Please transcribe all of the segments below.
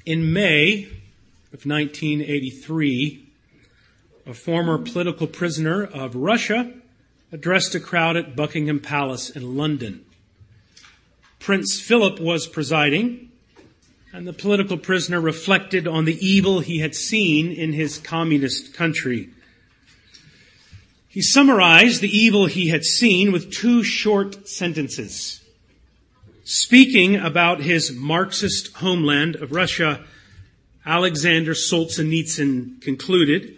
In May of 1983, a former political prisoner of Russia addressed a crowd at Buckingham Palace in London. Prince Philip was presiding, and the political prisoner reflected on the evil he had seen in his communist country. He summarized the evil he had seen with two short sentences. Speaking about his Marxist homeland of Russia, Alexander Solzhenitsyn concluded,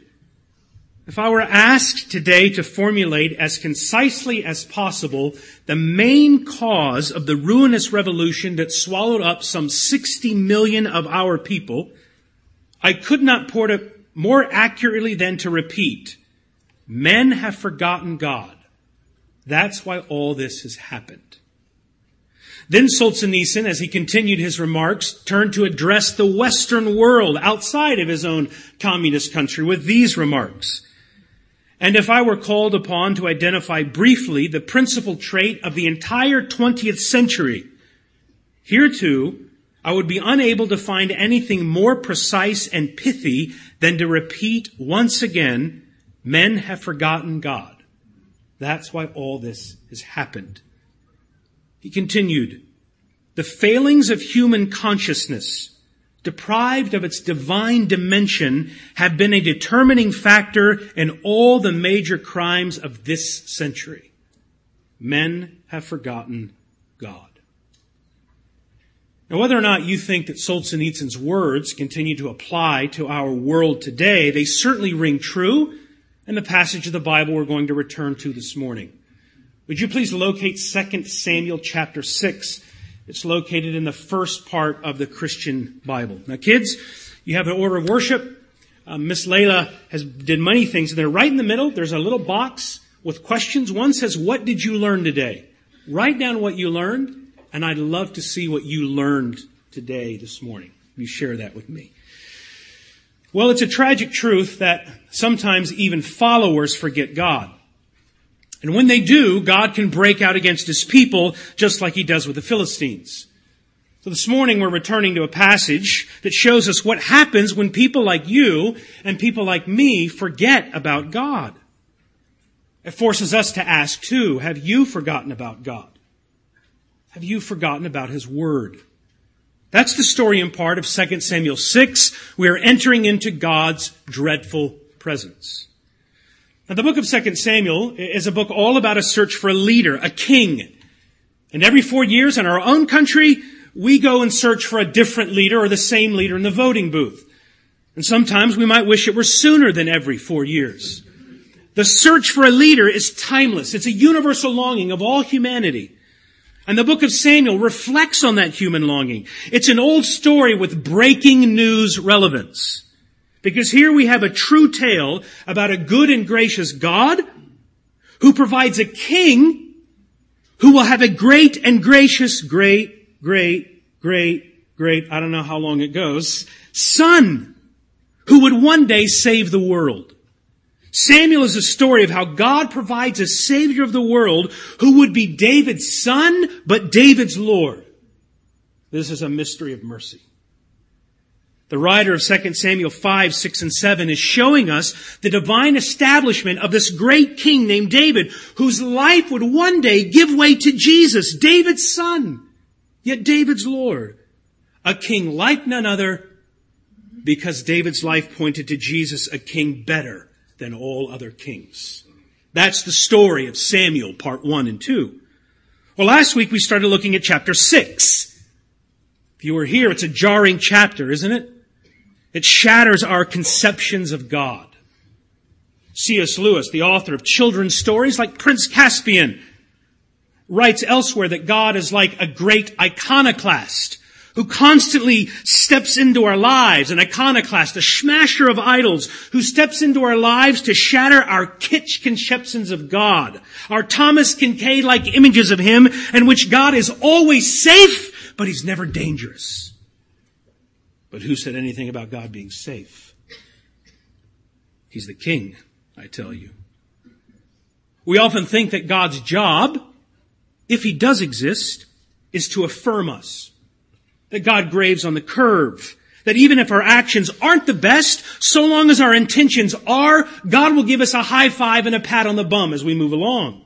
"If I were asked today to formulate as concisely as possible the main cause of the ruinous revolution that swallowed up some 60 million of our people, I could not put it more accurately than to repeat, men have forgotten God. That's why all this has happened." Then Solzhenitsyn, as he continued his remarks, turned to address the Western world outside of his own communist country with these remarks. "And if I were called upon to identify briefly the principal trait of the entire 20th century, here too, I would be unable to find anything more precise and pithy than to repeat once again, men have forgotten God. That's why all this has happened." He continued, "The failings of human consciousness, deprived of its divine dimension, have been a determining factor in all the major crimes of this century. Men have forgotten God." Now, whether or not you think that Solzhenitsyn's words continue to apply to our world today, they certainly ring true in the passage of the Bible we're going to return to this morning. Would you please locate 2 Samuel chapter 6? It's located in the first part of the Christian Bible. Now, kids, you have an order of worship. Miss Layla did many things. And they're right in the middle. There's a little box with questions. One says, "What did you learn today?" Write down what you learned, and I'd love to see what you learned today, this morning. You share that with me. Well, it's a tragic truth that sometimes even followers forget God. And when they do, God can break out against his people, just like he does with the Philistines. So this morning we're returning to a passage that shows us what happens when people like you and people like me forget about God. It forces us to ask too, have you forgotten about God? Have you forgotten about his word? That's the story in part of 2 Samuel 6. We are entering into God's dreadful presence. Now, the book of 2 Samuel is a book all about a search for a leader, a king. And every 4 years in our own country, we go and search for a different leader or the same leader in the voting booth. And sometimes we might wish it were sooner than every 4 years. The search for a leader is timeless. It's a universal longing of all humanity. And the book of Samuel reflects on that human longing. It's an old story with breaking news relevance. Because here we have a true tale about a good and gracious God who provides a king who will have a great and gracious, I don't know how long it goes, son who would one day save the world. Samuel is a story of how God provides a savior of the world who would be David's son, but David's Lord. This is a mystery of mercy. The writer of 2 Samuel 5, 6, and 7 is showing us the divine establishment of this great king named David, whose life would one day give way to Jesus, David's son, yet David's Lord. A king like none other, because David's life pointed to Jesus, a king better than all other kings. That's the story of Samuel, part 1 and 2. Well, last week we started looking at chapter 6. If you were here, it's a jarring chapter, isn't it? It shatters our conceptions of God. C.S. Lewis, the author of children's stories like Prince Caspian, writes elsewhere that God is like a great iconoclast who constantly steps into our lives, an iconoclast, a smasher of idols, who steps into our lives to shatter our kitsch conceptions of God, our Thomas Kinkade-like images of him in which God is always safe, but he's never dangerous. But who said anything about God being safe? He's the king, I tell you. We often think that God's job, if he does exist, is to affirm us. That God graves on the curve. that even if our actions aren't the best, so long as our intentions are, God will give us a high five and a pat on the bum as we move along.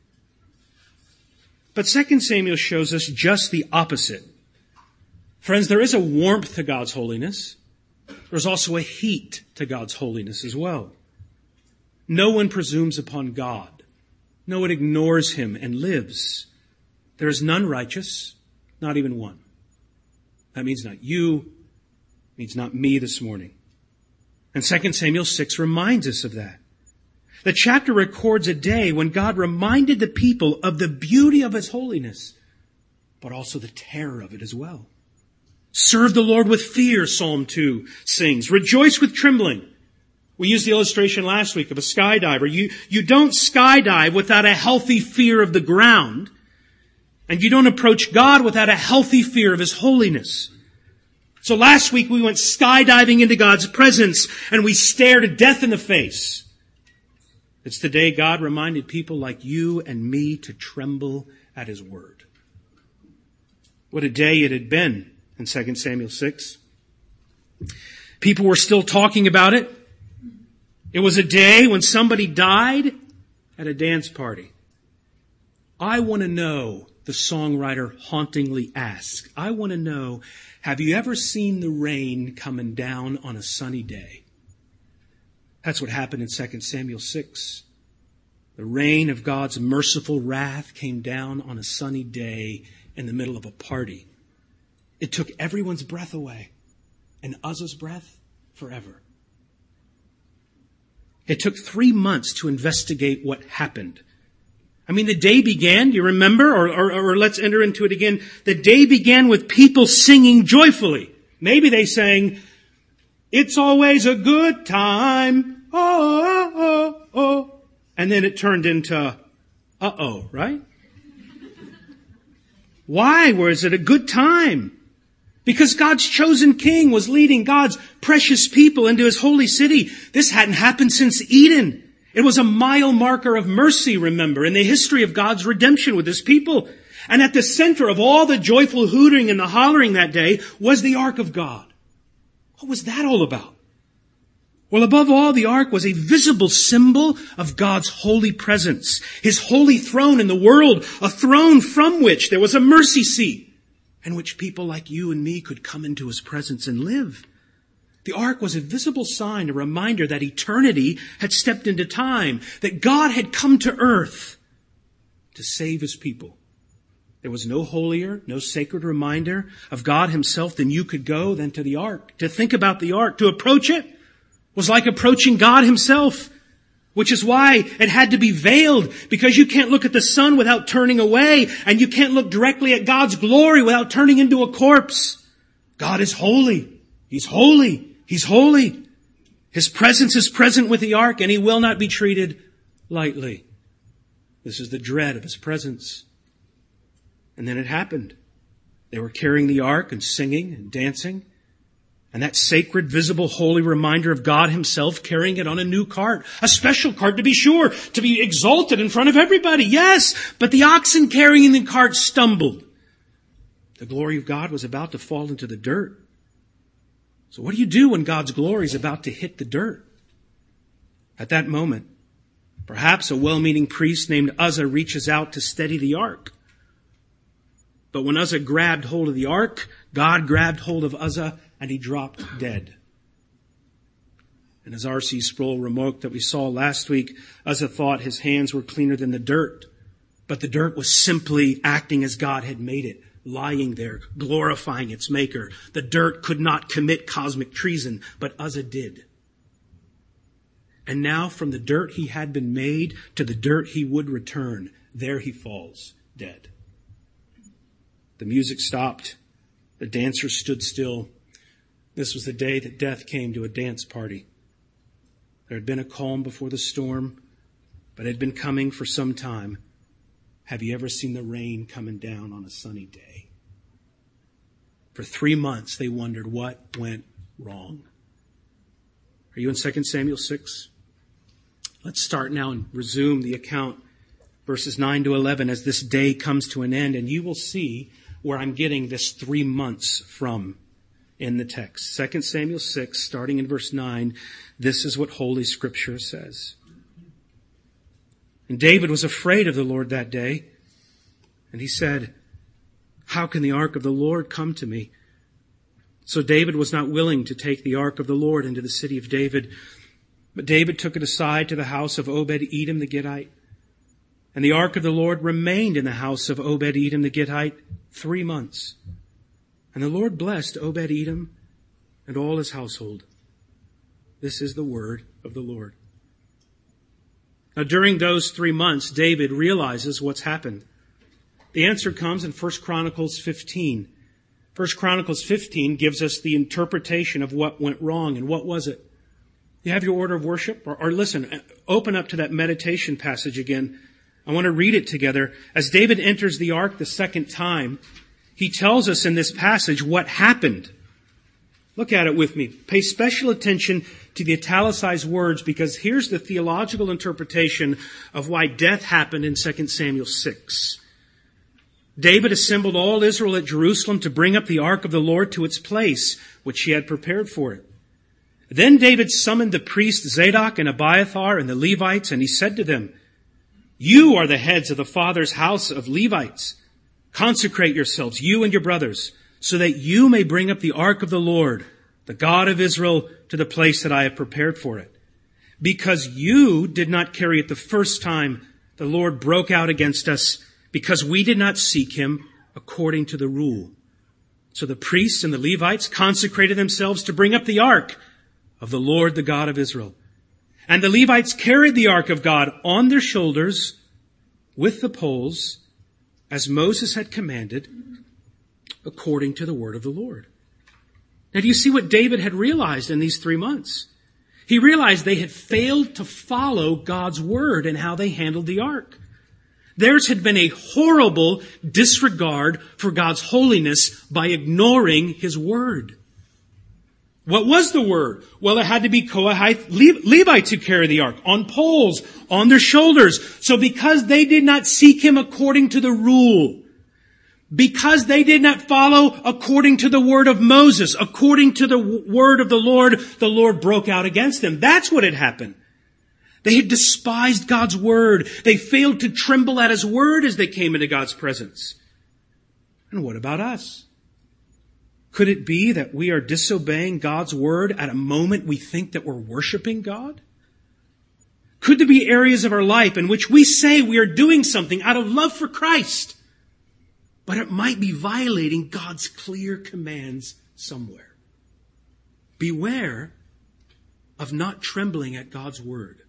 But 2 Samuel shows us just the opposite. Friends, there is a warmth to God's holiness. There's also a heat to God's holiness as well. No one presumes upon God. No one ignores him and lives. There is none righteous, not even one. That means not you, means not me this morning. And 2 Samuel 6 reminds us of that. The chapter records a day when God reminded the people of the beauty of his holiness, but also the terror of it as well. Serve the Lord with fear, Psalm 2 sings. Rejoice with trembling. We used the illustration last week of a skydiver. You don't skydive without a healthy fear of the ground, and you don't approach God without a healthy fear of his holiness. So last week we went skydiving into God's presence, and we stared death in the face. It's the day God reminded people like you and me to tremble at his word. What a day it had been in 2 Samuel 6. People were still talking about it. It was a day when somebody died at a dance party. I want to know, the songwriter hauntingly asks, I want to know, have you ever seen the rain coming down on a sunny day? That's what happened in 2 Samuel 6. The rain of God's merciful wrath came down on a sunny day in the middle of a party. It took everyone's breath away, and Uzzah's breath forever. It took 3 months to investigate what happened. I mean, the day began, do you remember? Or let's enter into it again. The day began with people singing joyfully. Maybe they sang, "It's always a good time. Oh, oh, oh, oh." And then it turned into, uh-oh, right? Why was it a good time? Because God's chosen king was leading God's precious people into his holy city. This hadn't happened since Eden. It was a mile marker of mercy, remember, in the history of God's redemption with his people. And at the center of all the joyful hooting and the hollering that day was the ark of God. What was that all about? Well, above all, the ark was a visible symbol of God's holy presence, his holy throne in the world, a throne from which there was a mercy seat, in which people like you and me could come into his presence and live. The ark was a visible sign, a reminder that eternity had stepped into time, that God had come to earth to save his people. There was no holier, no sacred reminder of God himself than you could go than to the ark. To think about the ark, to approach it, was like approaching God himself, which is why it had to be veiled, because you can't look at the sun without turning away, and you can't look directly at God's glory without turning into a corpse. God is holy. He's holy. He's holy. His presence is present with the ark, and he will not be treated lightly. This is the dread of his presence. And then it happened. They were carrying the ark and singing and dancing. And that sacred, visible, holy reminder of God himself carrying it on a new cart. A special cart, to be sure, to be exalted in front of everybody. Yes, but the oxen carrying the cart stumbled. The glory of God was about to fall into the dirt. So what do you do when God's glory is about to hit the dirt? At that moment, perhaps a well-meaning priest named Uzzah reaches out to steady the ark. But when Uzzah grabbed hold of the ark, God grabbed hold of Uzzah and he dropped dead. And as R.C. Sproul remarked that we saw last week, Uzzah thought his hands were cleaner than the dirt. But the dirt was simply acting as God had made it, lying there, glorifying its maker. The dirt could not commit cosmic treason, but Uzzah did. And now from the dirt he had been made to the dirt he would return, there he falls, dead. The music stopped. The dancers stood still. This was the day that death came to a dance party. There had been a calm before the storm, but it had been coming for some time. Have you ever seen the rain coming down on a sunny day? For 3 months, they wondered what went wrong. Are you in 2 Samuel 6? Let's start now and resume the account, verses 9 to 11, as this day comes to an end, and you will see where I'm getting this 3 months from. in the text. 2 Samuel 6, starting in verse 9, this is what Holy Scripture says. And David was afraid of the Lord that day, and he said, "How can the ark of the Lord come to me?" So David was not willing to take the ark of the Lord into the city of David, but David took it aside to the house of Obed-Edom the Gittite. And the ark of the Lord remained in the house of Obed-Edom the Gittite 3 months. And the Lord blessed Obed-Edom and all his household. This is the word of the Lord. Now, during those 3 months, David realizes what's happened. The answer comes in 1 Chronicles 15. 1 Chronicles 15 gives us the interpretation of what went wrong. And what was it? You have your order of worship? Or listen, open up to that meditation passage again. I want to read it together. As David enters the ark the second time, he tells us in this passage what happened. Look at it with me. Pay special attention to the italicized words, because here's the theological interpretation of why death happened in 2 Samuel 6. David assembled all Israel at Jerusalem to bring up the ark of the Lord to its place, which he had prepared for it. Then David summoned the priests Zadok and Abiathar and the Levites, and he said to them, "You are the heads of the father's house of Levites. Consecrate yourselves, you and your brothers, so that you may bring up the ark of the Lord, the God of Israel, to the place that I have prepared for it. Because you did not carry it the first time, the Lord broke out against us, because we did not seek him according to the rule." So the priests and the Levites consecrated themselves to bring up the ark of the Lord, the God of Israel. And the Levites carried the ark of God on their shoulders with the poles, as Moses had commanded, according to the word of the Lord. Now, do you see what David had realized in these 3 months? He realized they had failed to follow God's word in how they handled the ark. Theirs had been a horrible disregard for God's holiness by ignoring his word. What was the word? Well, it had to be Kohathite Levites who carry the ark on poles, on their shoulders. So because they did not seek him according to the rule, because they did not follow according to the word of Moses, according to the word of the Lord broke out against them. That's what had happened. They had despised God's word. They failed to tremble at his word as they came into God's presence. And what about us? Could it be that we are disobeying God's word at a moment we think that we're worshiping God? Could there be areas of our life in which we say we are doing something out of love for Christ, but it might be violating God's clear commands somewhere? Beware of not trembling at God's word.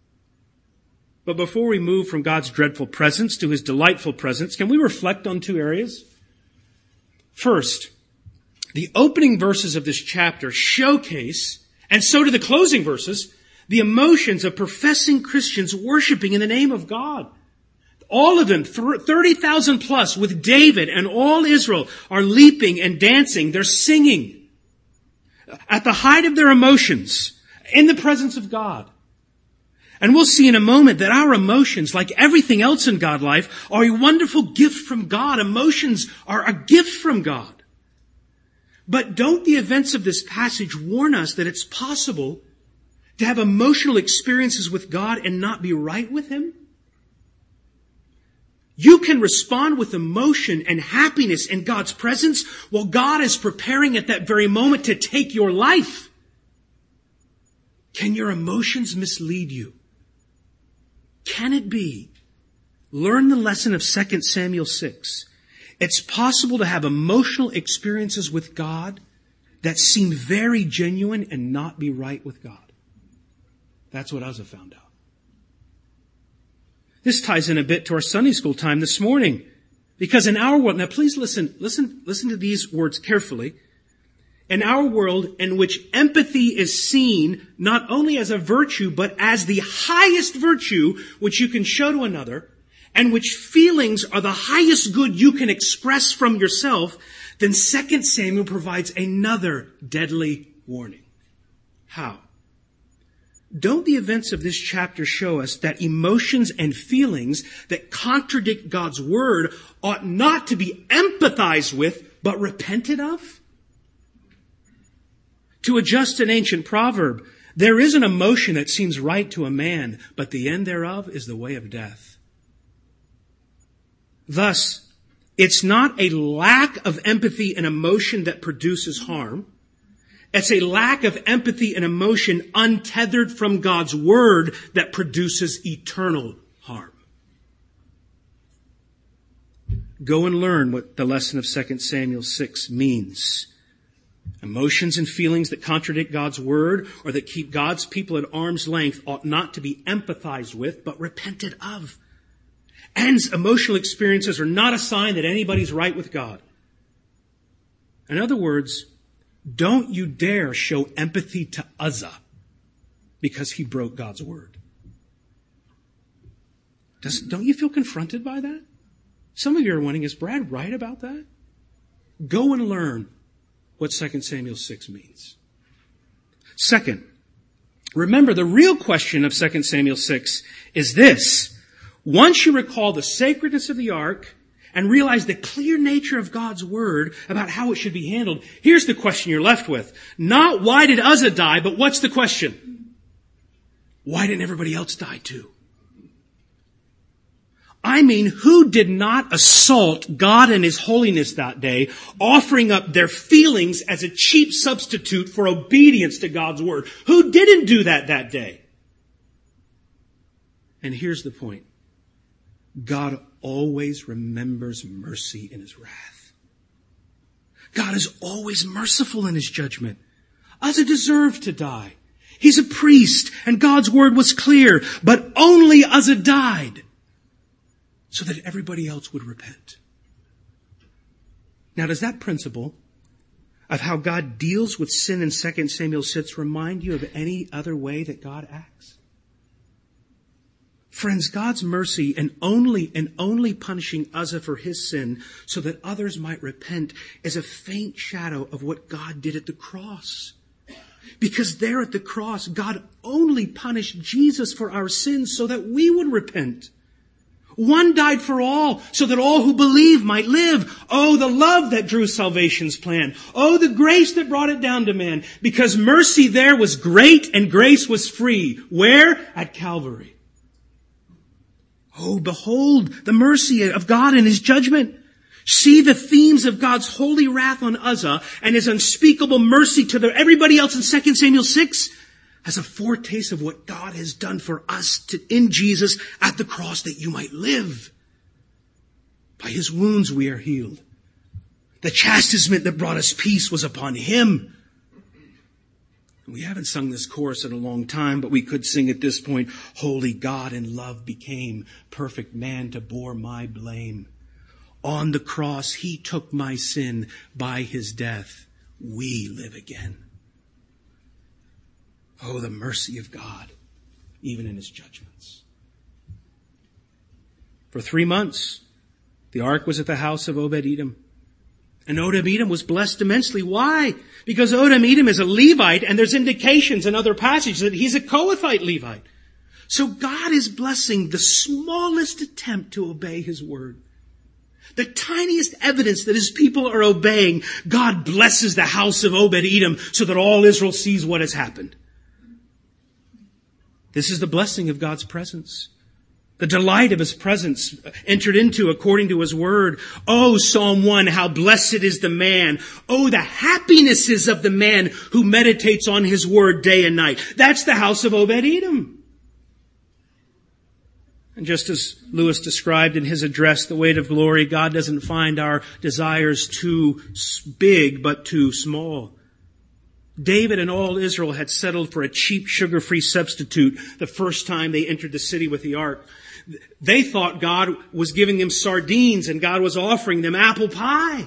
But before we move from God's dreadful presence to his delightful presence, can we reflect on 2 areas? First, the opening verses of this chapter showcase, and so do the closing verses, the emotions of professing Christians worshiping in the name of God. All of them, 30,000 plus, with David and all Israel, are leaping and dancing. They're singing at the height of their emotions in the presence of God. And we'll see in a moment that our emotions, like everything else in God's life, are a wonderful gift from God. Emotions are a gift from God. But don't the events of this passage warn us that it's possible to have emotional experiences with God and not be right with him? You can respond with emotion and happiness in God's presence while God is preparing at that very moment to take your life. Can your emotions mislead you? Can it be? Learn the lesson of 2 Samuel 6. It's possible to have emotional experiences with God that seem very genuine and not be right with God. That's what Uzzah found out. This ties in a bit to our Sunday school time this morning. Because in our world, now please listen to these words carefully. In our world in which empathy is seen not only as a virtue, but as the highest virtue which you can show to another, and which feelings are the highest good you can express from yourself, then 2 Samuel provides another deadly warning. How? Don't the events of this chapter show us that emotions and feelings that contradict God's word ought not to be empathized with, but repented of? To adjust an ancient proverb, there is an emotion that seems right to a man, but the end thereof is the way of death. Thus, it's not a lack of empathy and emotion that produces harm. It's a lack of empathy and emotion untethered from God's word that produces eternal harm. Go and learn what the lesson of 2 Samuel 6 means. Emotions and feelings that contradict God's word or that keep God's people at arm's length ought not to be empathized with, but repented of. And emotional experiences are not a sign that anybody's right with God. In other words, don't you dare show empathy to Uzzah because he broke God's word. Don't you feel confronted by that? Some of you are wondering, is Brad right about that? Go and learn what 2 Samuel 6 means. Second, remember the real question of 2 Samuel 6 is this. Once you recall the sacredness of the ark and realize the clear nature of God's word about how it should be handled, here's the question you're left with. Not why did Uzzah die, but what's the question? Why didn't everybody else die too? I mean, who did not assault God and His holiness that day, offering up their feelings as a cheap substitute for obedience to God's word? Who didn't do that day? And here's the point. God always remembers mercy in His wrath. God is always merciful in His judgment. Uzzah deserved to die. He's a priest, and God's word was clear, but only Uzzah died so that everybody else would repent. Now, does that principle of how God deals with sin in 2 Samuel 6 remind you of any other way that God acts? Friends, God's mercy and only punishing Uzzah for his sin so that others might repent is a faint shadow of what God did at the cross. Because there at the cross, God only punished Jesus for our sins so that we would repent. One died for all, so that all who believe might live. Oh, the love that drew salvation's plan. Oh, the grace that brought it down to man. Because mercy there was great and grace was free. Where? At Calvary. Oh, behold the mercy of God in His judgment. See the themes of God's holy wrath on Uzzah and His unspeakable mercy to everybody else in 2 Samuel 6 as a foretaste of what God has done for us in Jesus at the cross that you might live. By His wounds we are healed. The chastisement that brought us peace was upon Him. We haven't sung this chorus in a long time, but we could sing at this point, Holy God in love became perfect man to bore my blame. On the cross, He took my sin. By His death, we live again. Oh, the mercy of God, even in His judgments. For 3 months, the ark was at the house of Obed-Edom. And Obed-Edom was blessed immensely. Why? Because Obed-Edom is a Levite, and there's indications in other passages that he's a Kohathite Levite. So God is blessing the smallest attempt to obey His word. The tiniest evidence that His people are obeying, God blesses the house of Obed-Edom so that all Israel sees what has happened. This is the blessing of God's presence. The delight of His presence entered into according to His word. Oh, Psalm 1, how blessed is the man. Oh, the happinesses of the man who meditates on His word day and night. That's the house of Obed-Edom. And just as Lewis described in his address, The Weight of Glory, God doesn't find our desires too big, but too small. David and all Israel had settled for a cheap, sugar-free substitute the first time they entered the city with the ark. They thought God was giving them sardines and God was offering them apple pie.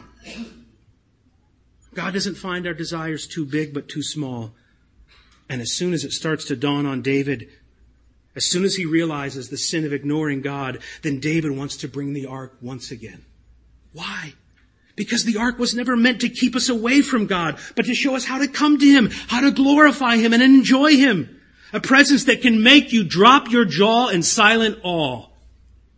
God doesn't find our desires too big but too small. And as soon as it starts to dawn on David, as soon as he realizes the sin of ignoring God, then David wants to bring the ark once again. Why? Because the ark was never meant to keep us away from God, but to show us how to come to Him, how to glorify Him and enjoy Him. A presence that can make you drop your jaw in silent awe.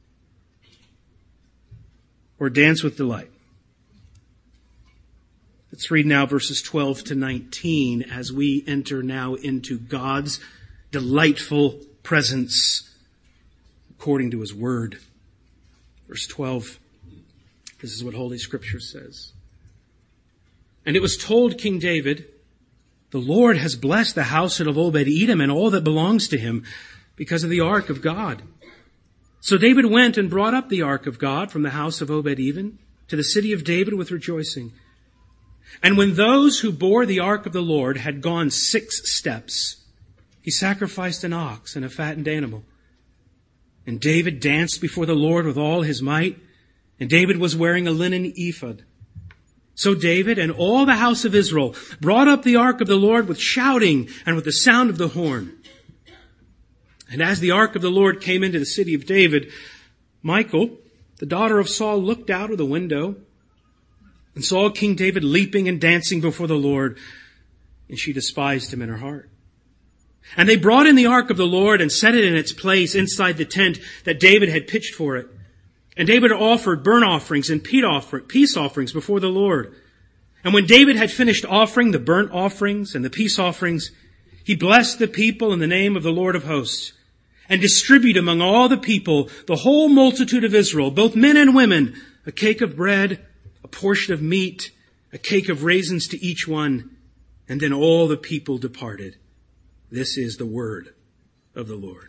Or dance with delight. Let's read now verses 12 to 19 as we enter now into God's delightful presence according to His Word. Verse 12, this is what Holy Scripture says. And it was told King David, the Lord has blessed the house of Obed-Edom and all that belongs to him because of the ark of God. So David went and brought up the ark of God from the house of Obed-Edom to the city of David with rejoicing. And when those who bore the ark of the Lord had gone 6 steps, he sacrificed an ox and a fattened animal. And David danced before the Lord with all his might, and David was wearing a linen ephod. So David and all the house of Israel brought up the ark of the Lord with shouting and with the sound of the horn. And as the ark of the Lord came into the city of David, Michal, the daughter of Saul, looked out of the window and saw King David leaping and dancing before the Lord, and she despised him in her heart. And they brought in the ark of the Lord and set it in its place inside the tent that David had pitched for it. And David offered burnt offerings and peace offerings before the Lord. And when David had finished offering the burnt offerings and the peace offerings, he blessed the people in the name of the Lord of hosts, and distributed among all the people, the whole multitude of Israel, both men and women, a cake of bread, a portion of meat, a cake of raisins to each one. And then all the people departed. This is the word of the Lord.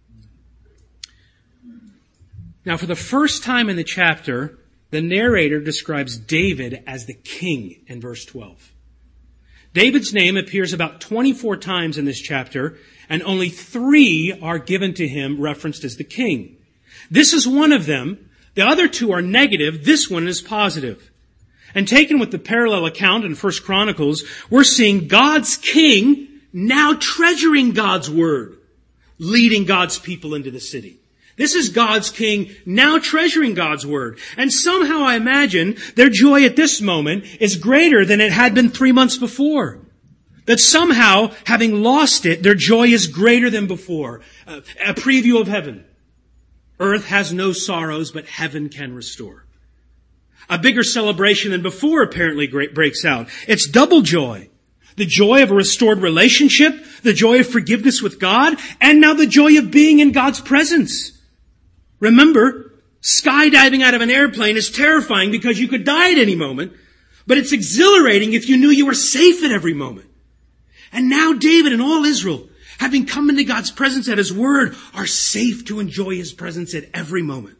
Now, for the first time in the chapter, the narrator describes David as the king in verse 12. David's name appears about 24 times in this chapter, and only 3 are given to him referenced as the king. This is one of them. The other 2 are negative. This one is positive. And taken with the parallel account in 1 Chronicles, we're seeing God's king now treasuring God's word, leading God's people into the city. This is God's king now treasuring God's word. And somehow I imagine their joy at this moment is greater than it had been 3 months before. That somehow, having lost it, their joy is greater than before. A preview of heaven. Earth has no sorrows, but heaven can restore. A bigger celebration than before apparently breaks out. It's double joy. The joy of a restored relationship, the joy of forgiveness with God, and now the joy of being in God's presence. Remember, skydiving out of an airplane is terrifying because you could die at any moment, but it's exhilarating if you knew you were safe at every moment. And now David and all Israel, having come into God's presence at His word, are safe to enjoy His presence at every moment.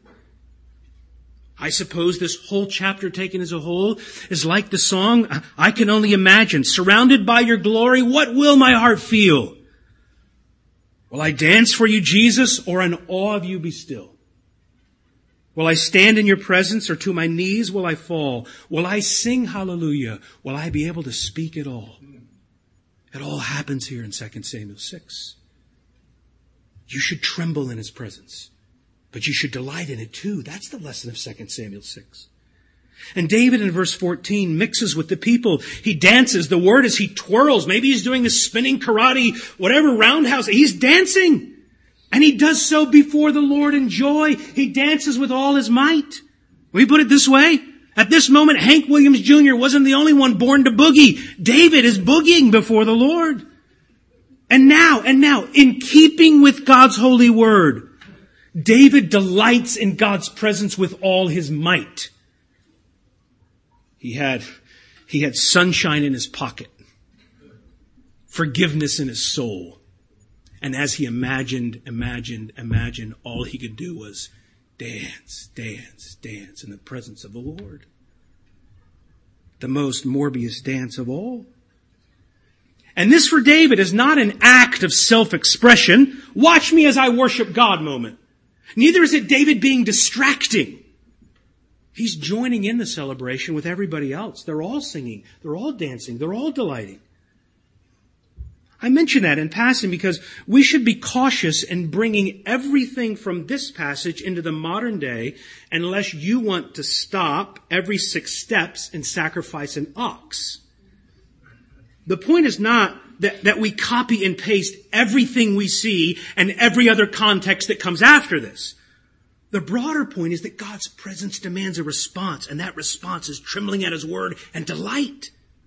I suppose this whole chapter taken as a whole is like the song, I Can Only Imagine. Surrounded by your glory, what will my heart feel? Will I dance for you, Jesus, or in awe of you be still? Will I stand in your presence, or to my knees will I fall? Will I sing hallelujah? Will I be able to speak at all? It all happens here in 2 Samuel 6. You should tremble in His presence, but you should delight in it too. That's the lesson of 2 Samuel 6. And David in verse 14 mixes with the people. He dances. The word is he twirls. Maybe he's doing the spinning karate, whatever roundhouse. He's dancing. And he does so before the Lord in joy. He dances with all his might. We put it this way. At this moment, Hank Williams Jr. wasn't the only one born to boogie. David is boogieing before the Lord. And now, in keeping with God's holy word, David delights in God's presence with all his might. He had sunshine in his pocket, forgiveness in his soul. And as he imagined, all he could do was dance in the presence of the Lord. The most Morbius dance of all. And this for David is not an act of self-expression, watch me as I worship God moment. Neither is it David being distracting. He's joining in the celebration with everybody else. They're all singing, they're all dancing, they're all delighting. I mention that in passing because we should be cautious in bringing everything from this passage into the modern day unless you want to stop every 6 steps and sacrifice an ox. The point is not that we copy and paste everything we see and every other context that comes after this. The broader point is that God's presence demands a response, and that response is trembling at His word and delight.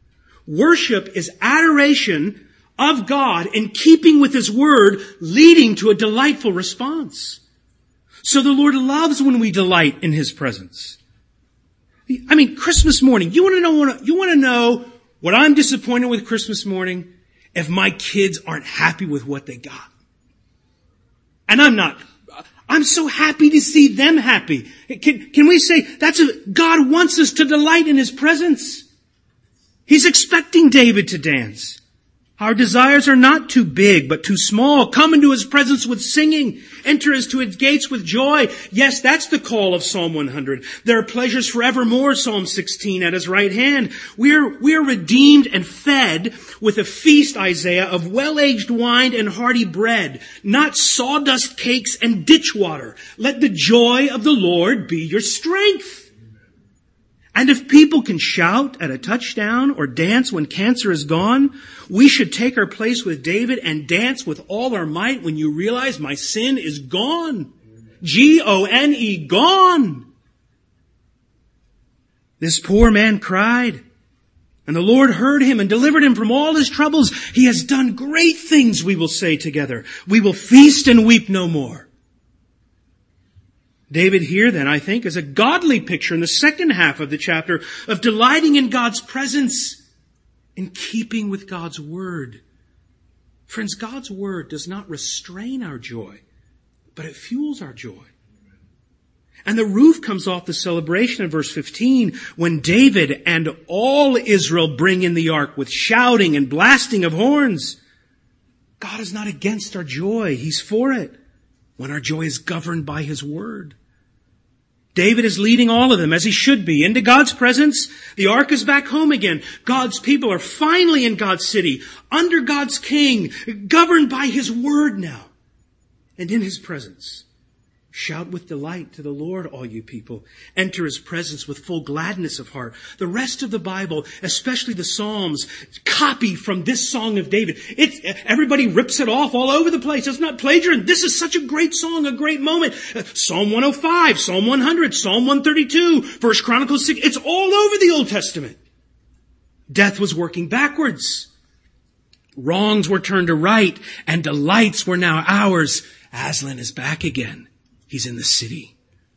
Worship is adoration of God in keeping with His Word, leading to a delightful response. So the Lord loves when we delight in His presence. I mean, Christmas morning, you want to know what I'm disappointed with Christmas morning? If my kids aren't happy with what they got. And I'm so happy to see them happy. Can we say God wants us to delight in His presence? He's expecting David to dance. Our desires are not too big, but too small. Come into His presence with singing. Enter to His gates with joy. Yes, that's the call of Psalm 100. There are pleasures forevermore, Psalm 16, at His right hand. We are redeemed and fed with a feast, Isaiah, of well-aged wine and hearty bread, not sawdust cakes and ditch water. Let the joy of the Lord be your strength. And if people can shout at a touchdown or dance when cancer is gone, we should take our place with David and dance with all our might when you realize my sin is gone. Gone, gone. This poor man cried, and the Lord heard him and delivered him from all his troubles. He has done great things, we will say together. We will feast and weep no more. David here then, I think, is a godly picture in the second half of the chapter of delighting in God's presence, in keeping with God's Word. Friends, God's Word does not restrain our joy, but it fuels our joy. And the roof comes off the celebration in verse 15 when David and all Israel bring in the ark with shouting and blasting of horns. God is not against our joy. He's for it when our joy is governed by His Word. David is leading all of them, as he should be, into God's presence. The ark is back home again. God's people are finally in God's city, under God's king, governed by His Word now, and in His presence. Shout with delight to the Lord, all you people. Enter His presence with full gladness of heart. The rest of the Bible, especially the Psalms, copy from this song of David. Everybody rips it off all over the place. It's not plagiarism. This is such a great song, a great moment. Psalm 105, Psalm 100, Psalm 132, 1 Chronicles 6. It's all over the Old Testament. Death was working backwards. Wrongs were turned to right, and delights were now ours. Aslan is back again. He's in the city.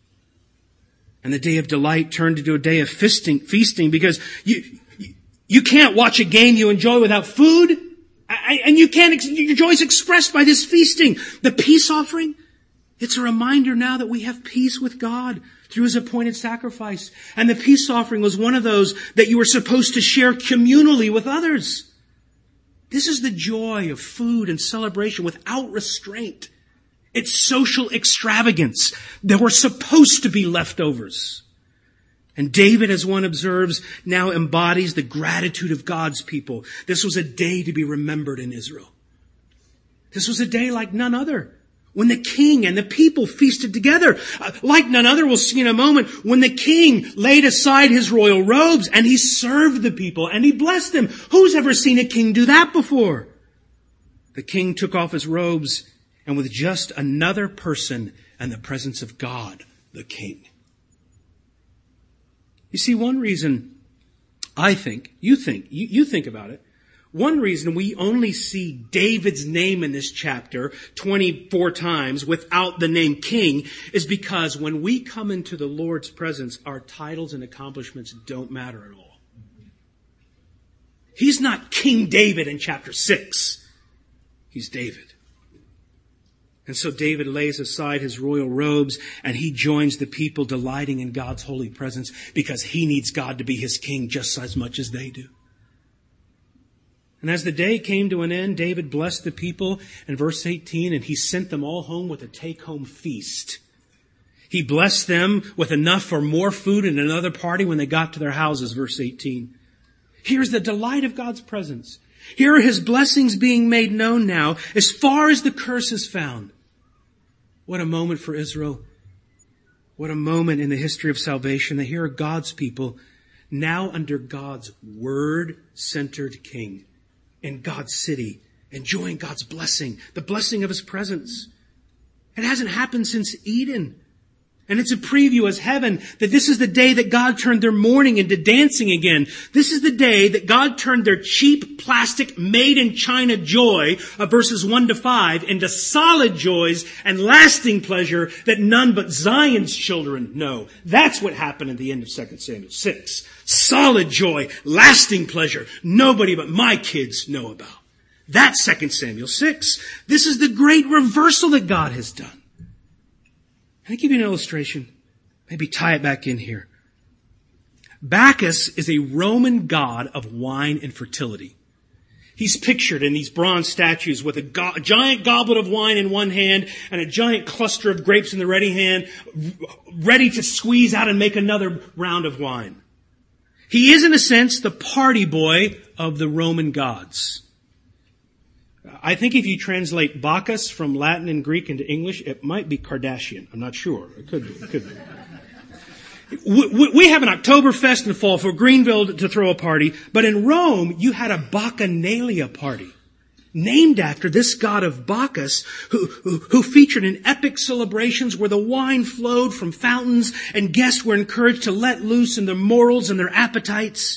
And the day of delight turned into a day of feasting because you can't watch a game you enjoy without food. And your joy is expressed by this feasting. The peace offering, it's a reminder now that we have peace with God through His appointed sacrifice. And the peace offering was one of those that you were supposed to share communally with others. This is the joy of food and celebration without restraint. It's social extravagance. There were supposed to be leftovers. And David, as one observes, now embodies the gratitude of God's people. This was a day to be remembered in Israel. This was a day like none other, when the king and the people feasted together. Like none other, we'll see in a moment, when the king laid aside his royal robes and he served the people and he blessed them. Who's ever seen a king do that before? The king took off his robes and with just another person and the presence of God, the King. You see, one reason you think about it, one reason we only see David's name in this chapter 24 times without the name King is because when we come into the Lord's presence, our titles and accomplishments don't matter at all. He's not King David in chapter 6. He's David. And so David lays aside his royal robes and he joins the people delighting in God's holy presence because he needs God to be his king just as much as they do. And as the day came to an end, David blessed the people in verse 18 and he sent them all home with a take-home feast. He blessed them with enough for more food and another party when they got to their houses, verse 18. Here's the delight of God's presence. Here are His blessings being made known now as far as the curse is found. What a moment for Israel. What a moment in the history of salvation that here are God's people now under God's Word-centered King in God's city, enjoying God's blessing, the blessing of His presence. It hasn't happened since Eden. And it's a preview as heaven that this is the day that God turned their mourning into dancing again. This is the day that God turned their cheap plastic made in China joy of verses 1 to 5 into solid joys and lasting pleasure that none but Zion's children know. That's what happened at the end of 2 Samuel 6. Solid joy, lasting pleasure, nobody but my kids know about. That's 2 Samuel 6. This is the great reversal that God has done. Can I give you an illustration? Maybe tie it back in here. Bacchus is a Roman god of wine and fertility. He's pictured in these bronze statues with a giant goblet of wine in one hand and a giant cluster of grapes in the ready hand, ready to squeeze out and make another round of wine. He is, in a sense, the party boy of the Roman gods. I think if you translate Bacchus from Latin and Greek into English, it might be Kardashian. I'm not sure. It could be. We have an Oktoberfest in the fall for Greenville to throw a party, but in Rome, you had a Bacchanalia party, named after this god of Bacchus, who featured in epic celebrations where the wine flowed from fountains and guests were encouraged to let loose in their morals and their appetites.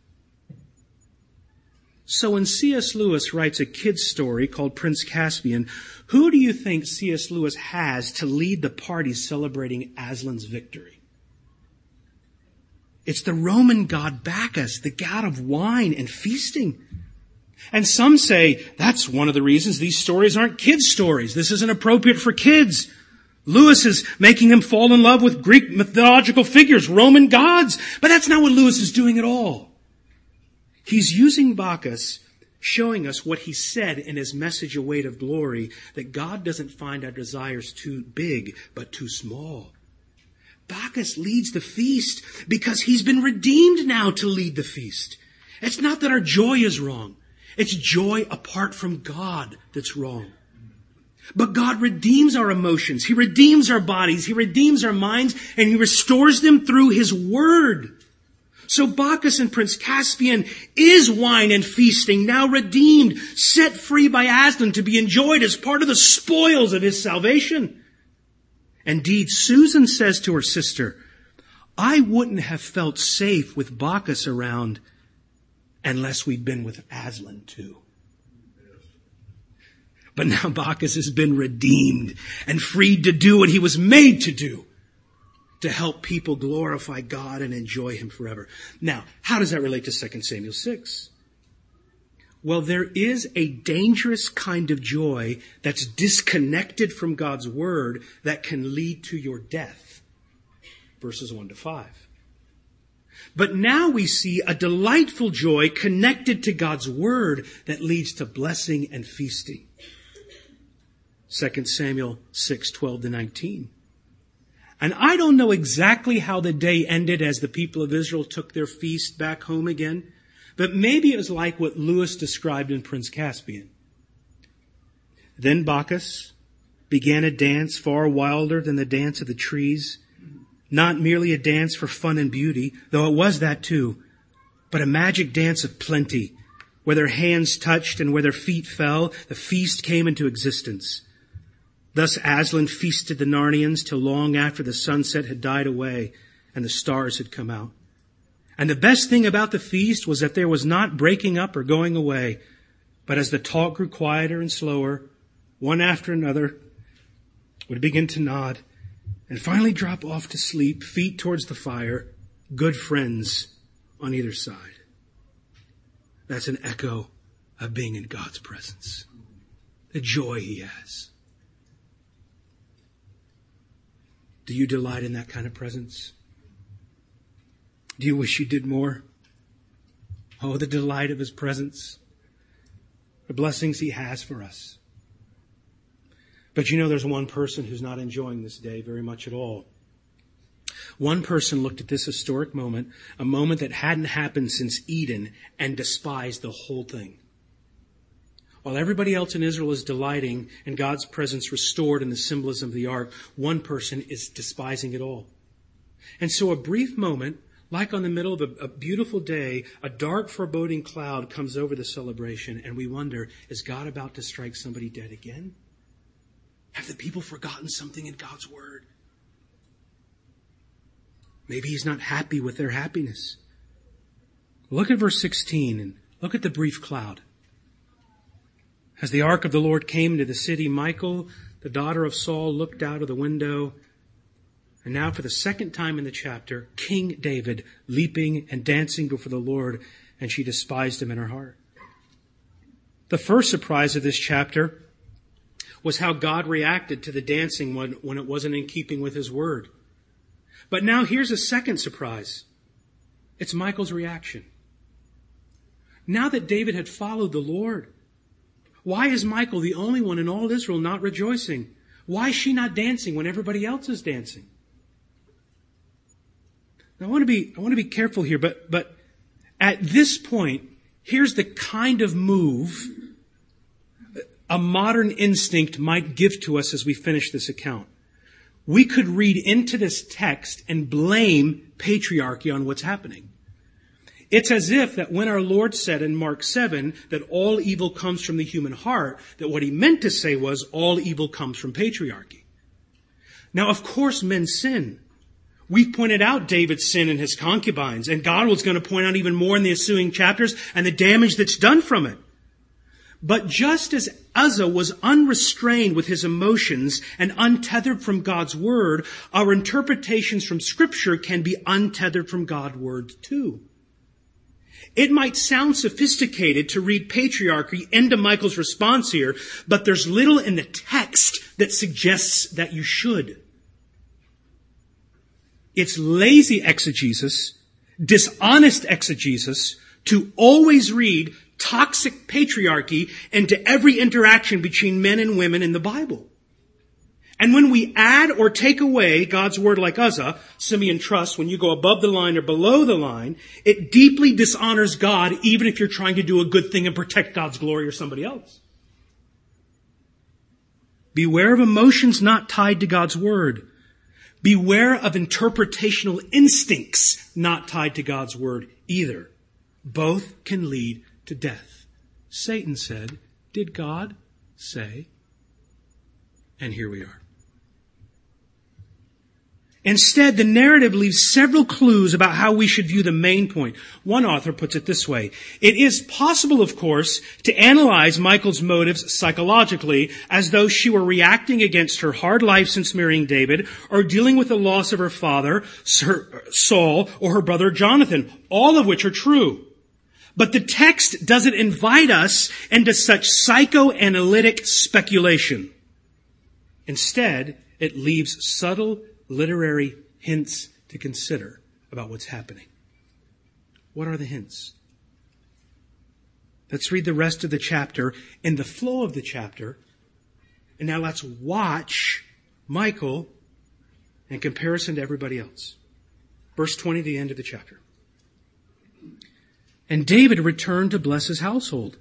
So when C.S. Lewis writes a kid's story called Prince Caspian, who do you think C.S. Lewis has to lead the party celebrating Aslan's victory? It's the Roman god Bacchus, the god of wine and feasting. And some say that's one of the reasons these stories aren't kids' stories. This isn't appropriate for kids. Lewis is making them fall in love with Greek mythological figures, Roman gods. But that's not what Lewis is doing at all. He's using Bacchus, showing us what he said in his message, A Weight of Glory, that God doesn't find our desires too big, but too small. Bacchus leads the feast because he's been redeemed now to lead the feast. It's not that our joy is wrong. It's joy apart from God that's wrong. But God redeems our emotions. He redeems our bodies. He redeems our minds, and He restores them through His Word. So Bacchus and Prince Caspian is wine and feasting, now redeemed, set free by Aslan to be enjoyed as part of the spoils of his salvation. Indeed, Susan says to her sister, I wouldn't have felt safe with Bacchus around unless we'd been with Aslan too. But now Bacchus has been redeemed and freed to do what he was made to do, to help people glorify God and enjoy Him forever. Now, how does that relate to 2 Samuel 6? Well, there is a dangerous kind of joy that's disconnected from God's Word that can lead to your death. Verses 1 to 5. But now we see a delightful joy connected to God's Word that leads to blessing and feasting. 2 Samuel 6, 12 to 19. And I don't know exactly how the day ended as the people of Israel took their feast back home again, but maybe it was like what Lewis described in Prince Caspian. Then Bacchus began a dance far wilder than the dance of the trees, not merely a dance for fun and beauty, though it was that too, but a magic dance of plenty. Where their hands touched and where their feet fell, the feast came into existence. Thus Aslan feasted the Narnians till long after the sunset had died away and the stars had come out. And the best thing about the feast was that there was not breaking up or going away, but as the talk grew quieter and slower, one after another would begin to nod and finally drop off to sleep, feet towards the fire, good friends on either side. That's an echo of being in God's presence. The joy He has. Do you delight in that kind of presence? Do you wish you did more? Oh, the delight of His presence. The blessings He has for us. But you know there's one person who's not enjoying this day very much at all. One person looked at this historic moment, a moment that hadn't happened since Eden, and despised the whole thing. While everybody else in Israel is delighting in God's presence restored in the symbolism of the ark, one person is despising it all. And so a brief moment, like on the middle of a beautiful day, a dark foreboding cloud comes over the celebration, and we wonder, is God about to strike somebody dead again? Have the people forgotten something in God's Word? Maybe he's not happy with their happiness. Look at verse 16 and look at the brief cloud. As the ark of the Lord came into the city, Michal, the daughter of Saul, looked out of the window. And now for the second time in the chapter, King David leaping and dancing before the Lord, and she despised him in her heart. The first surprise of this chapter was how God reacted to the dancing when it wasn't in keeping with his word. But now here's a second surprise. It's Michal's reaction. Now that David had followed the Lord, why is Michal the only one in all Israel not rejoicing? Why is she not dancing when everybody else is dancing? Now I want to be careful here, but at this point, here's the kind of move a modern instinct might give to us as we finish this account. We could read into this text and blame patriarchy on what's happening. It's as if that when our Lord said in Mark 7 that all evil comes from the human heart, that what he meant to say was all evil comes from patriarchy. Now, of course, men sin. We've pointed out David's sin and his concubines, and God was going to point out even more in the ensuing chapters and the damage that's done from it. But just as Uzzah was unrestrained with his emotions and untethered from God's word, our interpretations from Scripture can be untethered from God's word too. It might sound sophisticated to read patriarchy into Michal's response here, but there's little in the text that suggests that you should. It's lazy exegesis, dishonest exegesis, to always read toxic patriarchy into every interaction between men and women in the Bible. And when we add or take away God's word like Uzzah, Simeon trusts, when you go above the line or below the line, it deeply dishonors God, even if you're trying to do a good thing and protect God's glory or somebody else. Beware of emotions not tied to God's word. Beware of interpretational instincts not tied to God's word either. Both can lead to death. Satan said, "Did God say?" And here we are. Instead, the narrative leaves several clues about how we should view the main point. One author puts it this way: it is possible, of course, to analyze Michal's motives psychologically as though she were reacting against her hard life since marrying David, or dealing with the loss of her father, Saul, or her brother Jonathan, all of which are true. But the text doesn't invite us into such psychoanalytic speculation. Instead, it leaves subtle literary hints to consider about what's happening. What are the hints? Let's read the rest of the chapter in the flow of the chapter. And now let's watch Michal in comparison to everybody else. Verse 20, the end of the chapter. And David returned to bless his household.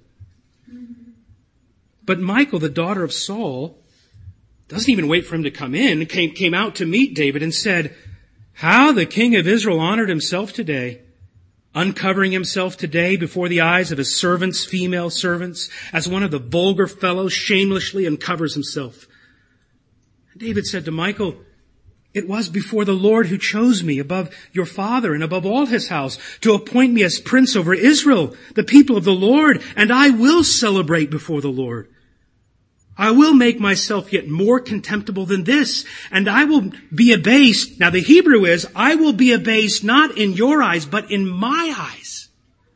But Michal, the daughter of Saul, doesn't even wait for him to come in, came out to meet David and said, "How the king of Israel honored himself today, uncovering himself today before the eyes of his servants, female servants, as one of the vulgar fellows shamelessly uncovers himself." And David said to Michal, "It was before the Lord who chose me above your father and above all his house to appoint me as prince over Israel, the people of the Lord, and I will celebrate before the Lord. I will make myself yet more contemptible than this, and I will be abased." Now the Hebrew is, "I will be abased not in your eyes, but in my eyes.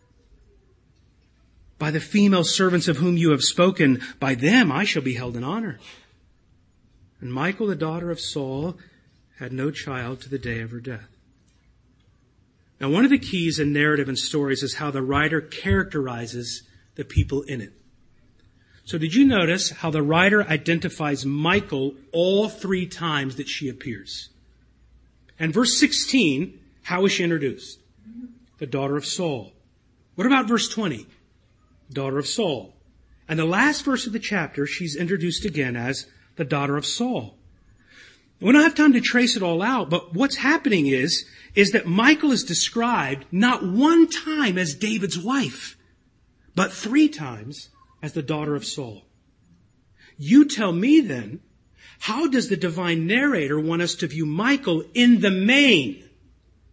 By the female servants of whom you have spoken, by them I shall be held in honor." And Michal, the daughter of Saul, had no child to the day of her death. Now, one of the keys in narrative and stories is how the writer characterizes the people in it. So did you notice how the writer identifies Michal all 3 times that she appears? And verse 16, how is she introduced? The daughter of Saul. What about verse 20? Daughter of Saul. And the last verse of the chapter, she's introduced again as the daughter of Saul. We don't have time to trace it all out, but what's happening is that Michal is described not one time as David's wife, but 3 times as the daughter of Saul. You tell me then, how does the divine narrator want us to view Michal in the main?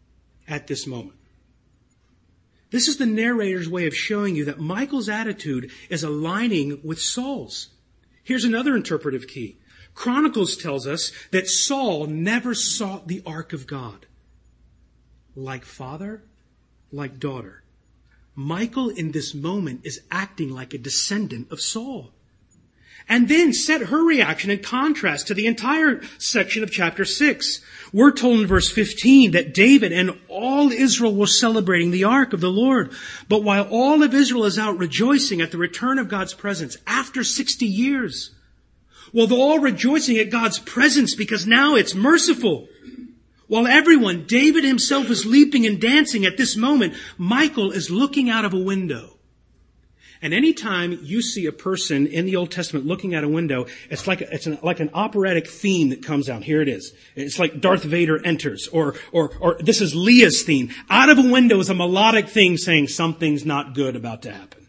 at this moment. This is the narrator's way of showing you that Michal's attitude is aligning with Saul's. Here's another interpretive key. Chronicles tells us that Saul never sought the ark of God. Like father, like daughter. Michal in this moment is acting like a descendant of Saul. And then set her reaction in contrast to the entire section of chapter 6. We're told in verse 15 that David and all Israel were celebrating the ark of the Lord. But while all of Israel is out rejoicing at the return of God's presence after 60 years, well, they're all rejoicing at God's presence because now it's merciful. While everyone, David himself, is leaping and dancing at this moment, Michal is looking out of a window. And anytime you see a person in the Old Testament looking out a window, it's like an operatic theme that comes out. Here it is. It's like Darth Vader enters, or this is Leah's theme. Out of a window is a melodic theme saying something's not good about to happen.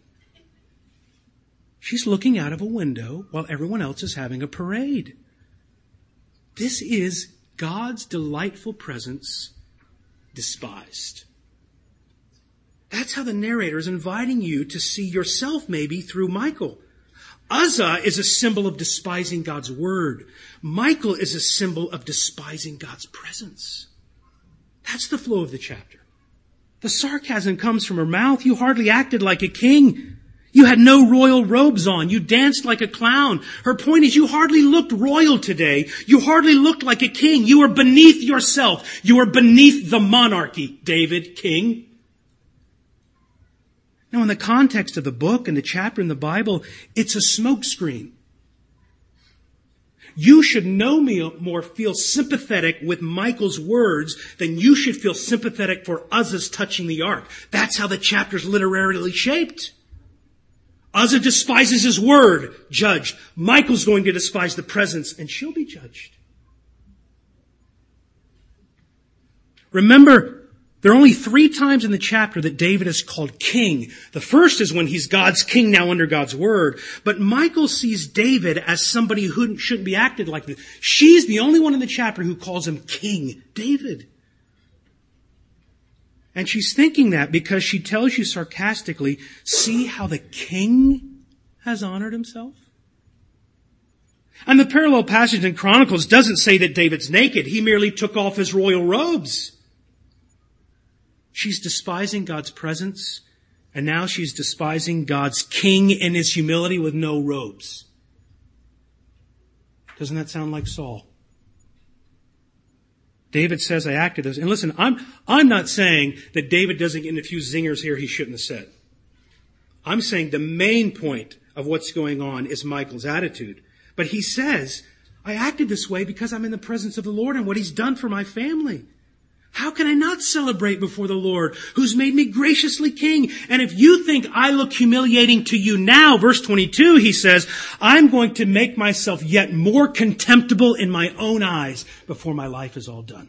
She's looking out of a window while everyone else is having a parade. This is God's delightful presence despised. That's how the narrator is inviting you to see yourself maybe through Michal. Uzzah is a symbol of despising God's word. Michal is a symbol of despising God's presence. That's the flow of the chapter. The sarcasm comes from her mouth. You hardly acted like a king. You had no royal robes on. You danced like a clown. Her point is you hardly looked royal today. You hardly looked like a king. You were beneath yourself. You were beneath the monarchy, David, king. Now, in the context of the book and the chapter in the Bible, it's a smokescreen. You should no more feel sympathetic with Michal's words than you should feel sympathetic for Uzzah's touching the ark. That's how the chapter's literarily shaped. Uzzah despises his word, judged. Michal's going to despise the presence, and she'll be judged. Remember, there are only 3 times in the chapter that David is called king. The first is when he's God's king now under God's word. But Michal sees David as somebody who shouldn't be acted like this. She's the only one in the chapter who calls him King David. And she's thinking that because she tells you sarcastically, see how the king has honored himself? And the parallel passage in Chronicles doesn't say that David's naked. He merely took off his royal robes. She's despising God's presence, and now she's despising God's king in his humility with no robes. Doesn't that sound like Saul? David says, I acted this. And listen, I'm not saying that David doesn't get in a few zingers here he shouldn't have said. I'm saying the main point of what's going on is Michal's attitude. But he says, I acted this way because I'm in the presence of the Lord and what he's done for my family. How can I not celebrate before the Lord who's made me graciously king? And if you think I look humiliating to you now, verse 22, he says, I'm going to make myself yet more contemptible in my own eyes before my life is all done.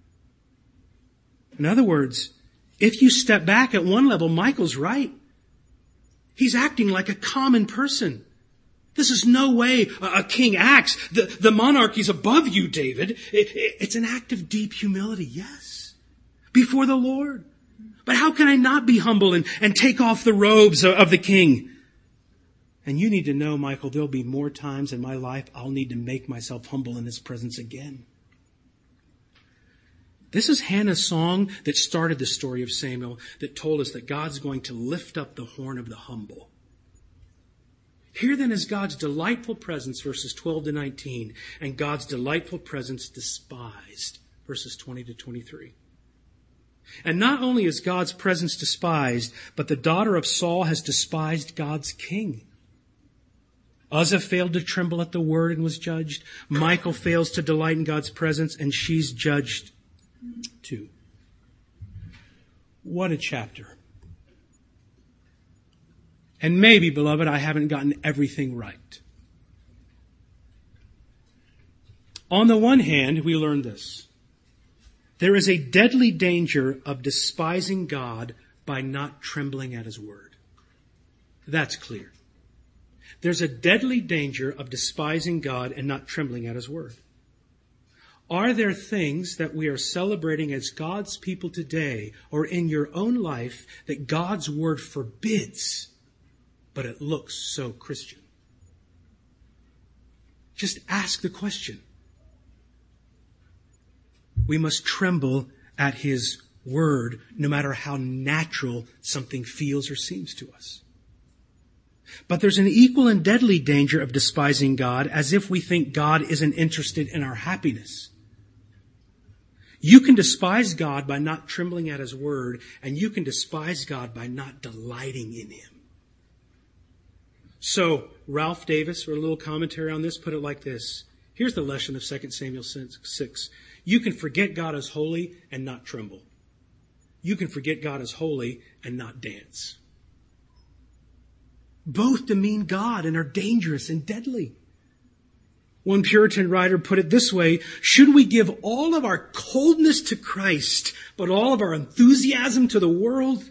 In other words, if you step back at one level, Michal's right. He's acting like a common person. This is no way a king acts. The monarchy's above you, David. It's an act of deep humility, yes, before the Lord. But how can I not be humble and take off the robes of the king? And you need to know, Michal, there'll be more times in my life I'll need to make myself humble in his presence again. This is Hannah's song that started the story of Samuel, that told us that God's going to lift up the horn of the humble. Here then is God's delightful presence, verses 12 to 19, and God's delightful presence despised, verses 20 to 23. And not only is God's presence despised, but the daughter of Saul has despised God's king. Uzzah failed to tremble at the word and was judged. Michal fails to delight in God's presence, and she's judged too. What a chapter. And maybe, beloved, I haven't gotten everything right. On the one hand, we learn this. There is a deadly danger of despising God by not trembling at his word. That's clear. There's a deadly danger of despising God and not trembling at his word. Are there things that we are celebrating as God's people today or in your own life that God's word forbids, but it looks so Christian? Just ask the question. We must tremble at His word, no matter how natural something feels or seems to us. But there's an equal and deadly danger of despising God as if we think God isn't interested in our happiness. You can despise God by not trembling at His word, and you can despise God by not delighting in Him. So, Ralph Davis, or a little commentary on this, put it like this. Here's the lesson of 2 Samuel 6. You can forget God as holy and not tremble. You can forget God as holy and not dance. Both demean God and are dangerous and deadly. One Puritan writer put it this way: should we give all of our coldness to Christ, but all of our enthusiasm to the world?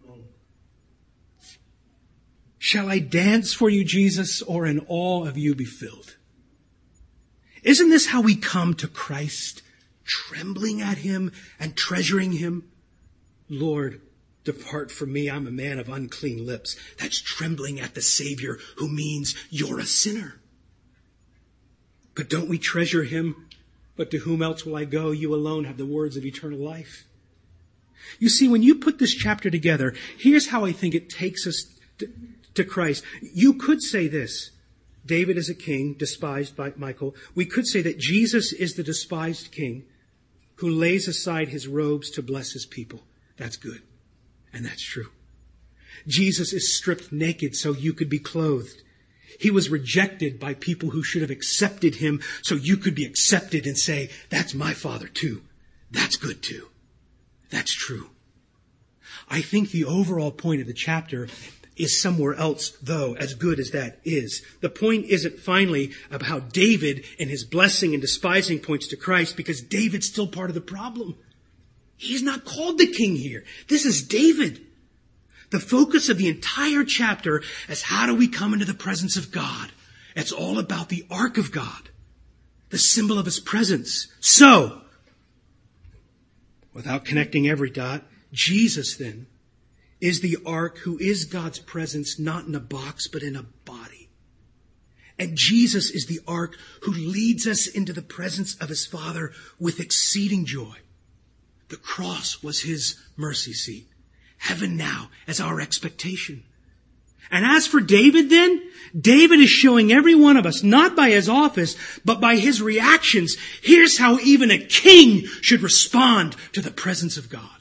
Shall I dance for you, Jesus, or in awe of you be filled? Isn't this how we come to Christ? Trembling at Him and treasuring Him? Lord, depart from me, I'm a man of unclean lips. That's trembling at the Savior, who means you're a sinner. But don't we treasure Him? But to whom else will I go? You alone have the words of eternal life. You see, when you put this chapter together, here's how I think it takes us to Christ. You could say this: David is a king, despised by Michal. We could say that Jesus is the despised king who lays aside his robes to bless his people. That's good. And that's true. Jesus is stripped naked so you could be clothed. He was rejected by people who should have accepted Him so you could be accepted and say, that's my Father too. That's good too. That's true. I think the overall point of the chapter is somewhere else, though, as good as that is. The point isn't finally about how David and his blessing and despising points to Christ, because David's still part of the problem. He's not called the king here. This is David. The focus of the entire chapter is how do we come into the presence of God? It's all about the ark of God, the symbol of His presence. So, without connecting every dot, Jesus then is the ark who is God's presence, not in a box, but in a body. And Jesus is the ark who leads us into the presence of His Father with exceeding joy. The cross was His mercy seat. Heaven now as our expectation. And as for David then, David is showing every one of us, not by his office, but by his reactions, here's how even a king should respond to the presence of God.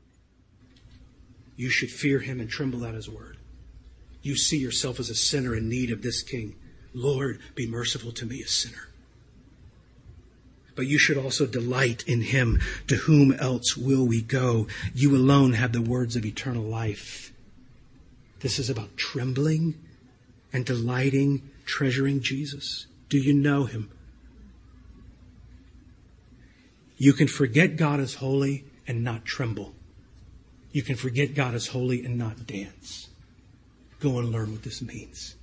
You should fear Him and tremble at His word. You see yourself as a sinner in need of this king. Lord, be merciful to me, a sinner. But you should also delight in Him. To whom else will we go? You alone have the words of eternal life. This is about trembling and delighting, treasuring Jesus. Do you know Him? You can forget God as holy and not tremble. You can forget God as holy and not dance. Go and learn what this means.